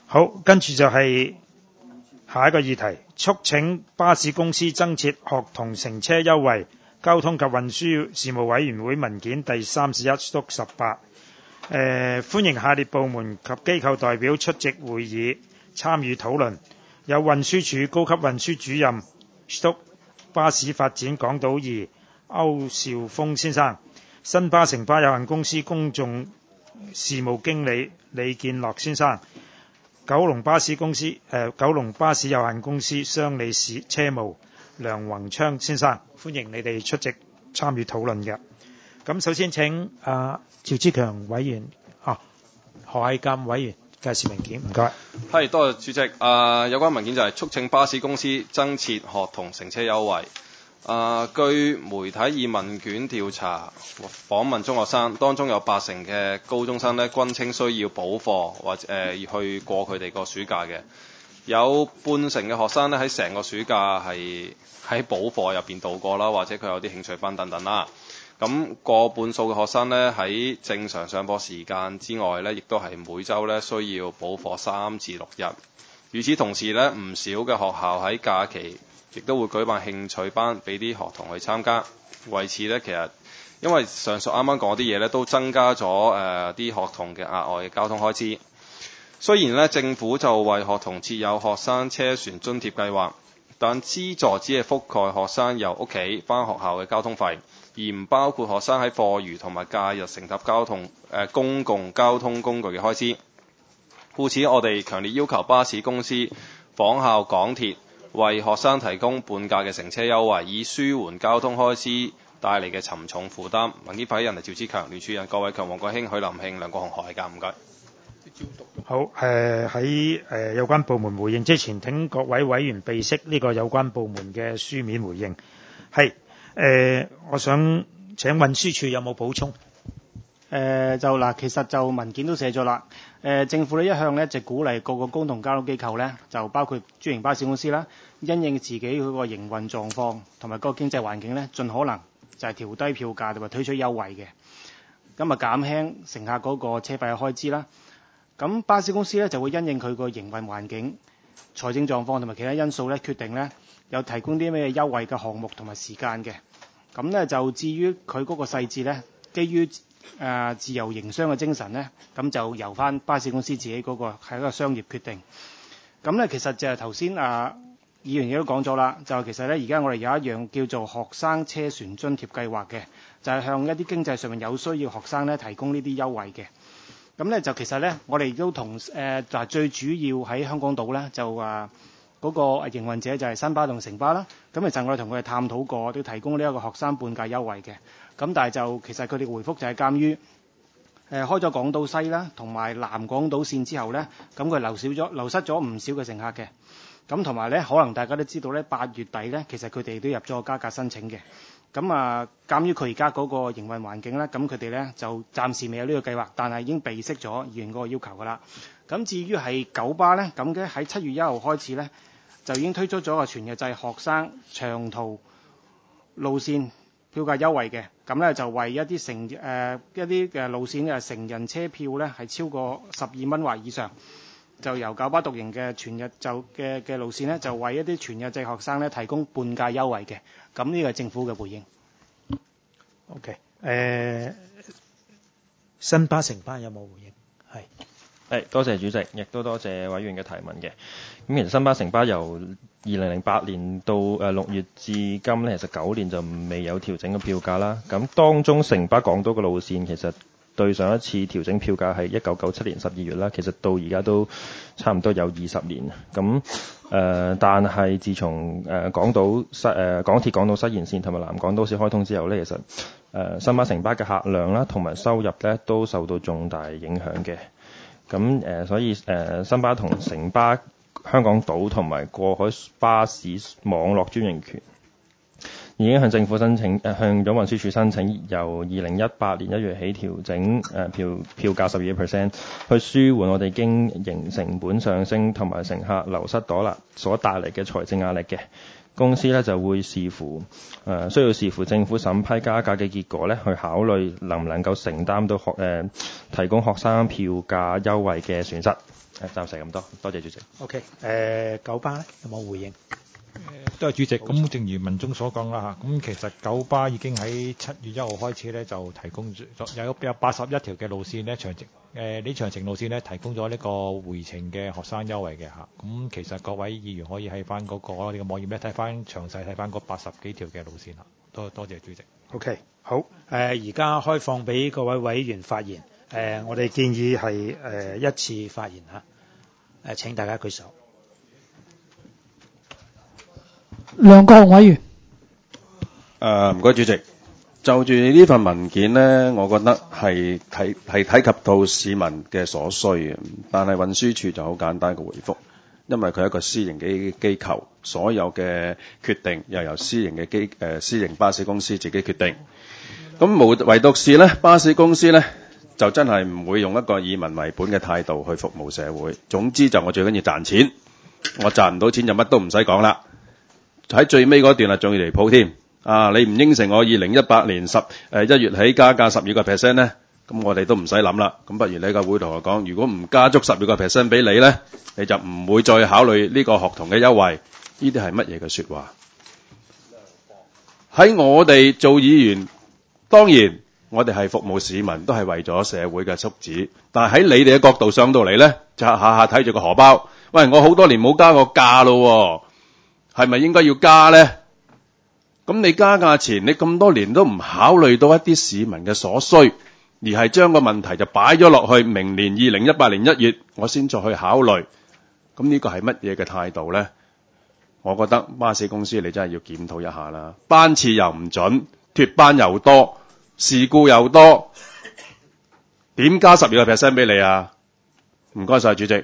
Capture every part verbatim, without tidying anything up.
好，跟住就係下一個議題，促請巴士公司增設學童乘車優惠。交通及運輸事務委員會文件第三十一/十八。誒，歡迎下列部門及機構代表出席會議，參與討論。有運輸署高級運輸主任巴士發展港島二歐兆峰先生，新巴城巴有限公司公眾事務經理李建樂先生，九龍巴士公司誒、呃、九龍巴士有限公司商理市車務梁宏昌先生，歡迎你哋出席參與討論嘅。咁首先請啊趙志強委員啊何毅鑑委員介紹文件，唔該。 係，多謝主席。啊、呃，有關文件就係促請巴士公司增設學童乘車優惠。啊、呃，據媒體以問卷調查訪問中學生，當中有八成嘅高中生呢均稱需要補課或者誒、呃、去過佢哋個暑假嘅。有半成嘅學生呢喺成個暑假係喺補課入邊度過啦，或者佢有啲興趣班等等啦。咁過半數嘅學生呢，喺正常上課時間之外呢，亦都係每週呢需要補課三至六日。與此同時呢，唔少嘅學校喺假期亦都會舉辦興趣班俾啲學童去參加。為此呢，其實因為上述啱啱講啲嘢呢，都增加咗誒啲學童嘅額外嘅交通開支。雖然呢，政府就為學童設有學生車船津貼計劃，但資助只係覆蓋學生由屋企返學校嘅交通費，而唔包括學生喺課餘同埋假日乘搭交通、呃、公共交通工具嘅開支。故此，我哋強烈要求巴士公司仿效港鐵，為學生提供半價嘅乘車優惠，以舒緩交通開支帶嚟嘅沉重負擔。文件發起人係趙志強，聯署人郭偉強、黃國興、許林慶、梁國雄、何毅鑑，唔該。 好，誒喺誒有關部門回應之前，請各位委員備悉呢個有關部門嘅書面回應。係誒、呃，我想請運輸署有冇補充？誒、 呃、就嗱，其實就文件都寫咗啦。誒、呃、政府呢一向咧就鼓勵各個公共交通機構咧，就包括專營巴士公司啦，因應自己嗰個營運狀況同埋嗰個經濟環境咧，盡可能就係調低票價同埋推出優惠嘅，咁啊減輕乘客嗰個車費嘅開支啦。咁巴士公司咧就會因應佢個營運環境、財政狀況同埋其他因素咧，決定咧有提供啲咩優惠嘅項目同埋時間嘅。咁咧就至於佢嗰個細節咧，基於誒、呃、自由營商嘅精神咧，咁就由翻巴士公司自己嗰、那個係一個商業決定。咁咧其實就係頭先啊議員亦都講咗啦，就其實咧而家我哋有一樣叫做學生車船津貼計劃嘅，就係、是、向一啲經濟上面有需要學生咧提供呢啲優惠嘅。咁咧就其實咧，我哋都同誒就係最主要喺香港島咧，就話嗰個營運者就係新巴同城巴啦。咁其實我哋同佢哋探討過，都提供呢一個學生半價優惠嘅。咁但係就其實佢哋回覆就係鑑於誒開咗港島西啦，同埋南港島線之後咧，咁佢流少咗流失咗唔少嘅乘客嘅。咁同埋咧，可能大家都知道咧，八月底咧，其實佢哋都入咗加價申請嘅。咁啊，鑑於佢而家嗰個營運環境咧，咁佢哋咧就暫時未有呢個計劃，但係已經備悉咗議員嗰個要求㗎啦。咁至於係九巴咧，咁嘅喺七月一號開始咧，就已經推出咗個全日制學生長途路線票價優惠嘅。咁咧就為一啲成誒、呃、一啲嘅路線嘅成人車票咧係超過十二蚊或以上，就由九巴獨營嘅全日就嘅嘅路線咧，就為一啲全日制學生咧提供半價優惠嘅。咁呢個係政府嘅回應。 OK，誒、呃，新巴城巴有冇回應？係， 係多謝主席，亦都多謝委員嘅提問嘅。咁其實新巴城巴由二零零八年到誒六月至今咧，其實九年就未有調整嘅票價啦。咁當中城巴港島嘅路線其實對上一次調整票價係一九九七年十二月啦，其實到而家都差唔多有二十年。咁誒、呃，但係自從誒、呃、港島西誒、呃、港鐵港島西延線同埋南港島線開通之後咧，其實誒、呃、新巴城巴嘅客量啦同埋收入咧都受到重大影響嘅。咁誒、呃，所以誒、呃、新巴同城巴香港島同埋過海巴士網絡專營權已經向政府申請，呃、向咗運輸署申請，由二零一八年一月起調整誒、呃、票票價十二個 percent， 去舒緩我哋經營成本上升同埋乘客流失躲啦所帶嚟嘅財政壓力嘅。公司咧就會視乎誒、呃、需要視乎政府審批加價嘅結果咧，去考慮能唔能夠承擔到學誒、呃、提供學生票價優惠嘅損失。 誒，暫時咁多，多謝主席。 OK，誒、呃、九巴咧有冇回應？ 多謝主席。咁正如文中所講啦嚇，咁其實九巴已經喺七月一號開始咧就提供咗有有八十一條嘅路線咧長程誒呢長程路線咧提供咗呢個回程嘅學生優惠嘅嚇。咁其實各位議員可以喺翻嗰個我哋嘅網頁咧睇翻詳細睇翻嗰八十幾條嘅路線啦。多多謝主席。 OK， 好。誒而家開放俾各位委員發言。誒、呃、我哋建議係誒、呃、一次發言嚇。誒、呃、請大家舉手。 梁國雄委員。 誒唔該主席，就住呢份文件呢，我覺得係睇係睇及到市民嘅所需嘅，但係運輸署就好簡單嘅回覆，因為佢係一個私營機機構，所有嘅決定又由私營嘅機誒私營巴士公司自己決定。咁無唯獨是咧，巴士公司咧就真係唔會用一個以民為本嘅態度去服務社會。總之就我最緊要賺錢，我賺唔到錢就乜都唔使講啦。喺最尾嗰段啊，仲要離譜添啊！你唔應承我二零一八年十誒一月起加價十二個 percent 咧，咁我哋都唔使諗啦。咁不如你個會同我講，如果唔加足十二個 percent 俾你咧，你就唔會再考慮呢個學童嘅優惠。呢啲係乜嘢嘅説話？喺我哋做議員，當然我哋係服務市民，都係為咗社會嘅福祉。但係喺你哋嘅角度上到嚟咧，就下下睇住個荷包。喂，我好多年冇加過價咯。係咪應該要加呢？咁你加價錢，你咁多年都唔考慮到一啲市民嘅所需，而係將個問題就擺咗落去明年二零一八年一月，我先再去考慮。咁呢個係乜嘢嘅態度呢？我覺得巴士公司你真係要檢討一下啦。班次又唔準，脫班又多，事故又多，點加十二個 percent 俾你啊？唔該晒主席。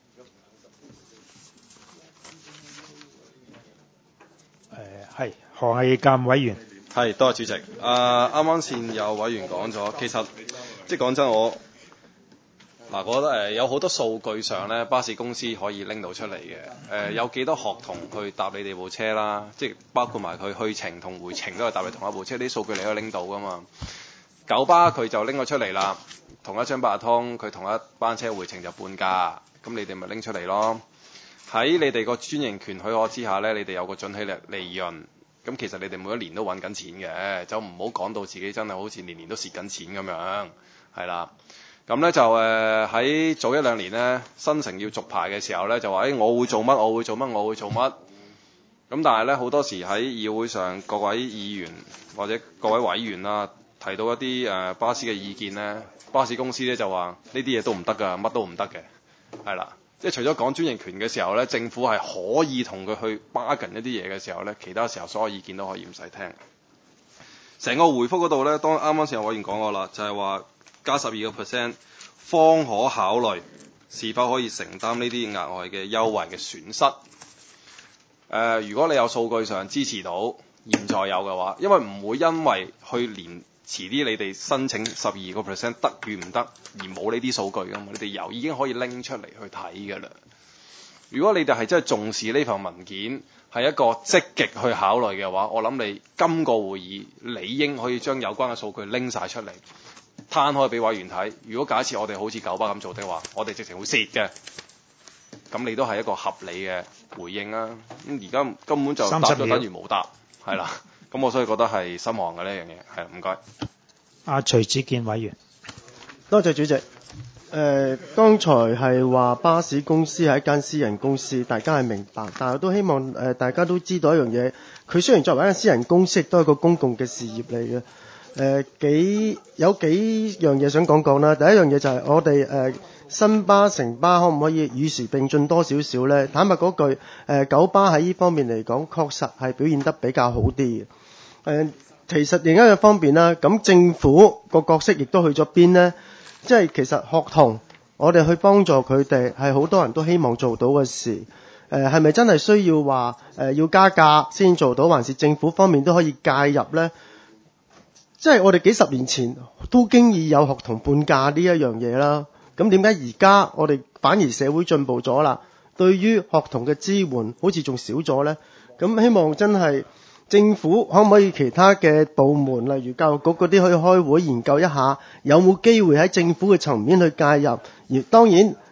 係何毅鑑委員。 係，多謝主席。誒啱啱先有委員講咗，其實即係講真，我嗱，我覺得誒、呃、有好多數據上咧，巴士公司可以拎到出嚟嘅。誒、呃、有幾多學童去搭你哋部車啦？即係包括埋佢去程同回程都係搭你同一部車，啲數據你可以拎到噶嘛？九巴佢就拎咗出嚟啦，同一張八達通，佢同一班車回程就半價，咁你哋咪拎出嚟咯。喺你哋個專營權許可之下咧，你哋有個準許利利潤，咁其實你哋每一年都揾緊錢嘅，就唔好講到自己真係好似年年都蝕緊錢咁樣，係啦。咁咧就誒喺、呃、早一兩年咧，新城要續牌嘅時候咧，就話誒、欸、我會做乜，我會做乜，我會做乜。咁但係咧好多時喺議會上，各位議員或者各位委員啦，提到一啲誒、呃、巴士嘅意見咧，巴士公司咧就話呢啲嘢都唔得㗎，乜都唔得嘅，係啦。即係除咗講專營權嘅時候咧，政府係可以同佢去 bargain 一啲嘢嘅時候咧，其他時候所有意見都可以唔使聽。成個回覆嗰度咧，當啱啱先有委員講過啦，就係話加十二個 percent 方可考慮是否可以承擔呢啲額外嘅優惠嘅損失。誒、呃，如果你有數據上支持到，現在有嘅話，因為唔會因為去年遲啲你哋申請十二個 percent 得與唔得而冇呢啲數據㗎嘛，你哋由已經可以拎出嚟去睇㗎啦。如果你哋係真係重視呢份文件，係一個積極去考慮嘅話，我諗你今個會議理應可以將有關嘅數據拎晒出嚟，攤開俾委員睇。如果假設我哋好似九巴咁做的話，我哋直情會蝕嘅。咁你都係一個合理嘅回應啦。咁而家根本就答咗等於冇答，係啦。咁我所以覺得係失望嘅呢樣嘢，係唔該。 阿徐子健委員， 多謝主席。誒、呃，剛才係話巴士公司係一間私人公司，大家係明白，但係我都希望誒、呃、大家都知道一樣嘢，佢雖然作為一間私人公司，亦都係一個公共嘅事業嚟嘅。誒、呃、幾有幾樣嘢想講講啦。第一樣嘢就係我哋誒、呃、新巴、城巴可唔可以與時並進多少少呢？坦白嗰句，誒、呃、九巴喺呢方面嚟講，確實係表現得比較好啲嘅。誒、呃，其實另一個方面啦，咁政府個角色亦都去咗邊呢？即係其實學童，我哋去幫助佢哋係好多人都希望做到嘅事。誒係咪真係需要話誒、呃、要加價先做到，還是政府方面都可以介入呢？即係我哋幾十年前都經已有學童半價呢一樣嘢啦。咁點解而家我哋反而社會進步咗啦？對於學童嘅支援好似仲少咗呢？咁希望真係政府可唔可以其他嘅部門，例如教育局嗰啲，可以開會研究一下，有冇機會喺政府嘅層面去介入？而當然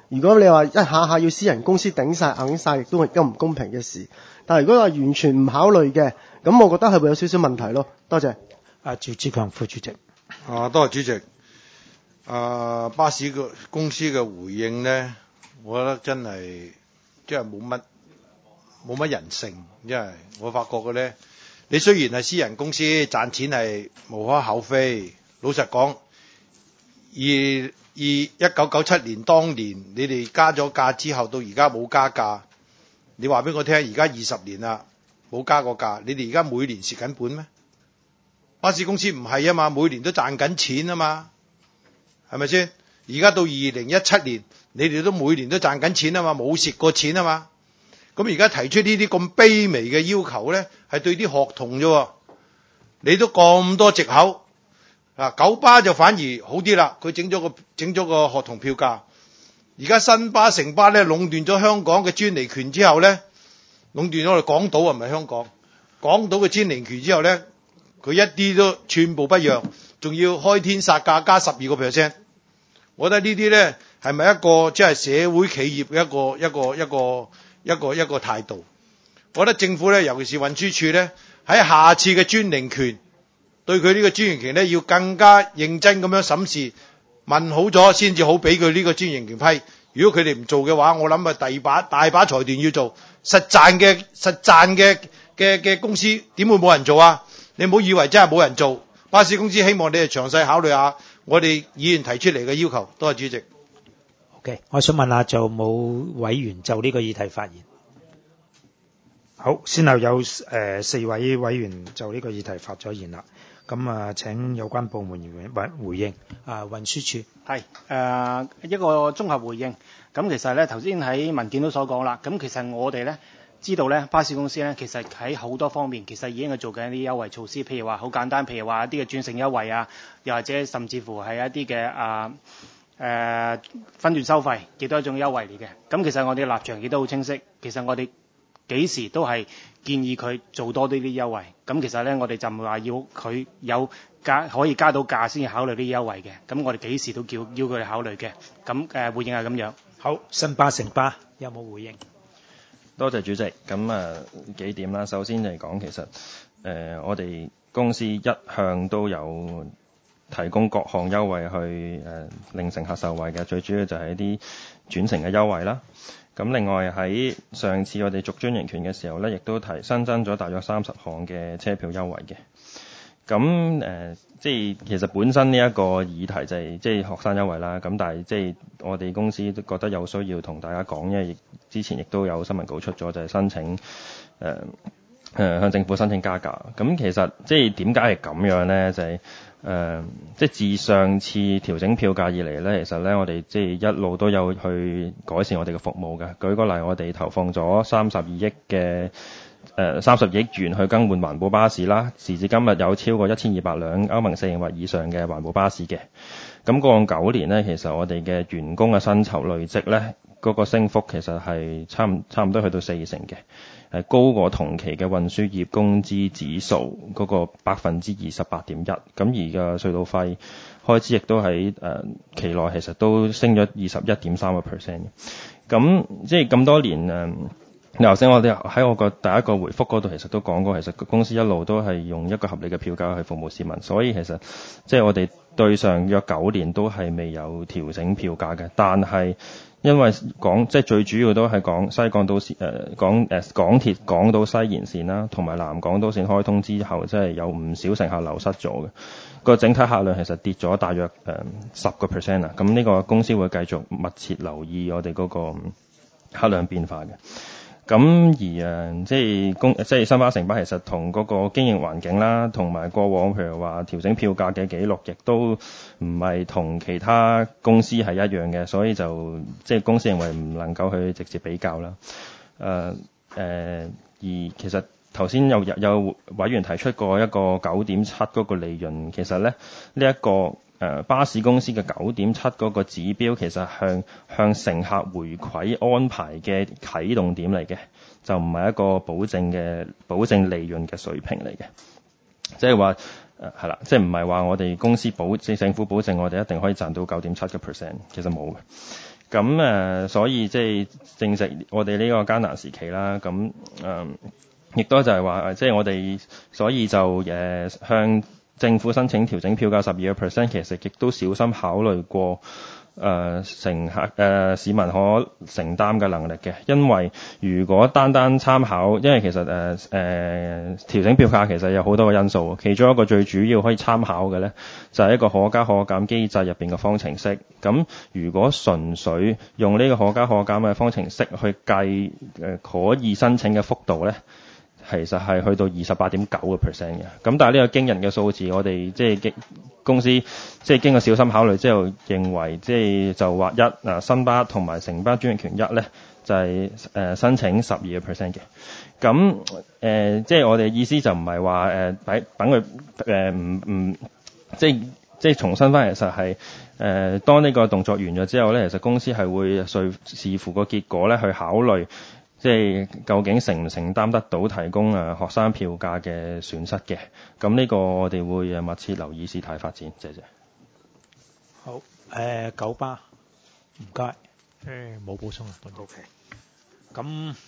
如果你話一下下要私人公司頂晒硬晒，亦都係一個唔公平嘅事。但係如果話完全唔考慮嘅，咁我覺得係會有少少問題咯。多謝。 阿趙志強副主席。 啊，多謝主席。啊，巴士個公司嘅回應咧，我覺得真係即係冇乜冇乜人性，因為我發覺嘅咧，你雖然係私人公司賺錢係無可厚非，老實講，而而一九九七年當年你哋加咗價之後，到而家冇加價，你話俾我聽，而家二十年啦冇加過價，你哋而家每年蝕緊本咩？巴士公司唔係啊嘛，每年都賺緊錢啊嘛。係咪先？而家到二零一七年，你哋都每年都賺緊錢啊嘛，冇蝕過錢啊嘛。咁而家提出呢啲咁卑微嘅要求咧，係對啲學童啫。你都咁多藉口，啊九巴就反而好啲啦，佢整咗個整咗個學童票價。而家新巴、城巴咧壟斷咗香港嘅專利權之後咧，壟斷咗我哋港島啊，唔係香港。港島嘅專利權之後咧，佢一啲都寸步不讓。仲要開天殺價加十二個 percent， 我覺得呢啲咧係咪一個即係社會企業嘅一個一個一個一個一個態度？我覺得政府咧，尤其是運輸署咧，喺下次嘅專營權對佢呢個專營權咧，要更加認真咁樣審視，問好咗先至好俾佢呢個專營權批。如果佢哋唔做嘅話，我諗啊第二把大把財團要做，實賺嘅實賺嘅嘅嘅公司點會冇人做啊？你唔好以為真係冇人做。巴士公司希望你哋詳細考慮下我哋議員提出嚟嘅要求。多謝主席。 OK， 我想問下就冇委員就呢個議題發言。好，先後有誒、呃、四位委員就呢個議題發咗言啦。咁啊，請有關部門回回應。啊，運輸署係誒一個綜合回應。咁其實咧頭先喺文件都所講啦。咁其實我哋咧。知道咧，巴士公司咧，其實喺好多方面其實已經係做緊一啲優惠措施，譬如話好簡單，譬如話一啲嘅轉乘優惠啊，又或者甚至乎係一啲嘅啊誒分段收費，亦都係一種優惠嚟嘅。咁其實我哋嘅立場亦都好清晰，其實我哋幾時都係建議佢做多啲啲優惠。咁其實咧，我哋就唔係話要佢有加可以加到價先至考慮啲優惠嘅。咁我哋幾時都叫要佢哋考慮嘅。咁誒、呃、回應係咁樣。 好，新巴、城巴有冇回應？ 多謝主席。咁啊幾點啦？首先嚟講，其實誒、呃、我哋公司一向都有提供各項優惠去誒、呃、令乘客受惠嘅。最主要就係一啲轉乘嘅優惠啦。咁另外喺上次我哋續專營權嘅時候咧，亦都提新增咗大約三十項嘅車票優惠嘅。咁誒、呃，即係其實本身呢一個議題就係、是、即係學生優惠啦。咁但係即係我哋公司都覺得有需要同大家講，因為亦之前亦都有新聞稿出咗，就係、是、申請誒誒、呃呃、向政府申請加價。咁其實即係點解係咁樣咧？就係、是、誒、呃、即係自上次調整票價以嚟咧，其實咧我哋即係一路都有去改善我哋嘅服務嘅。舉個例，我哋投放咗三十二億嘅。誒三十億元去更換環保巴士啦，時至今日有超過一千二百輛歐盟四型或以上嘅環保巴士嘅。咁過往九年呢，其實我哋嘅員工嘅薪酬累積呢，嗰、那個升幅其實係差唔差唔多去到四成嘅，係高過同期嘅運輸業工資指數嗰個百分之二十八點一。咁而嘅隧道費開支亦都喺誒、呃、期內其實都升咗二十一點三個 percent 嘅。咁即係咁多年誒。呃頭先我哋喺我個第一個回覆嗰度，其實都講過，其實公司一路都係用一個合理嘅票價去服務市民，所以其實即係我哋對上約九年都係未有調整票價嘅。但係因為講即係最主要都係講西港島線誒港誒港鐵港島西延線啦，同埋南港島線開通之後，即係有唔少乘客流失咗嘅。個整體客量其實跌咗大約誒十個 percent 啊。咁呢個公司會繼續密切留意我哋嗰個客量變化嘅。咁而誒，即係公，即係新巴、城巴，其實同嗰個經營環境啦，同埋過往譬如話調整票價嘅記錄，亦都唔係同其他公司係一樣嘅，所以就即係公司認為唔能夠去直接比較啦。誒、呃、誒、呃，而其實頭先有有委員提出過一個九點七嗰個利潤，其實咧呢一個。誒、呃、巴士公司嘅九點七嗰個指標，其實向向乘客回饋安排嘅啟動點嚟嘅，就唔係一個保證嘅保證利潤嘅水平嚟嘅。即係話誒係啦，即係唔係話我哋公司保即係政府保證我哋一定可以賺到九點七嘅 percent，其實冇嘅。 咁誒、呃，所以即係正值我哋呢個艱難時期啦。咁誒，亦、呃、都就係話，即係我哋所以就誒、呃、向政府申請調整票價十二個 percent，其實亦都小心考慮過。誒、呃、乘客誒、呃、市民可承擔嘅能力嘅，因為如果單單參考，因為其實誒誒、呃呃、調整票價其實有好多個因素，其中一個最主要可以參考嘅咧，就係、是、一個可加可減機制入邊嘅方程式。咁如果純粹用呢個可加可減嘅方程式去計誒、呃、可以申請嘅幅度咧，其實係去到二十八點九個 percent 嘅。咁但係呢個驚人嘅數字，我哋即係公司即係經過小心考慮之後，認為即係就話一嗱新巴同埋城巴專營權一咧，就係、是、誒、呃、申請十二個 percent 嘅。咁誒、呃、即係我哋意思就唔係話誒等等佢誒唔唔即係即係重新翻嚟，其實係誒、呃、當呢個動作完咗之後咧，其實公司係會隨視乎個結果咧去考慮。即係究竟承唔承擔得到提供誒學生票價嘅損失嘅？咁呢個我哋會誒密切留意事態發展。謝謝。 好，誒、呃、九巴，唔該。誒冇補充啦。 O K。咁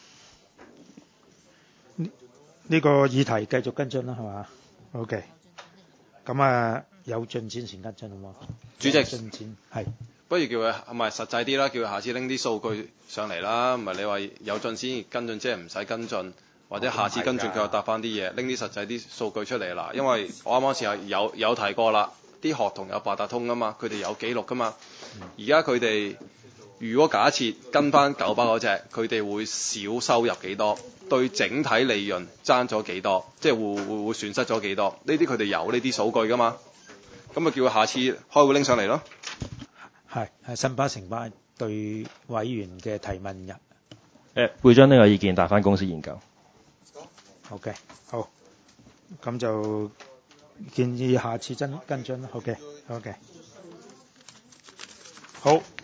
呢呢個議題繼續跟進啦，係嘛 ？O K。咁啊有進展先跟進好冇？ 主席， 進展係。 不如叫佢唔係實際啲啦，叫佢下次拎啲數據上嚟啦，唔係你話有進先跟進，即係唔使跟進，或者下次跟進佢又答翻啲嘢，拎啲實際啲數據出嚟啦。因為我啱啱時係有有提過啦，啲學童有八達通噶嘛，佢哋有記錄噶嘛。而家佢哋如果假設跟翻九巴嗰隻，佢哋會少收入幾多？對整體利潤爭咗幾多？即係會會會損失咗幾多？呢啲佢哋有呢啲數據噶嘛，咁咪叫佢下次開會拎上嚟咯。 係係新巴城巴對委員嘅提問日。 誒會將呢個意見帶翻公司研究。 OK，好，咁就建議下次真跟進啦。OK，OK，好。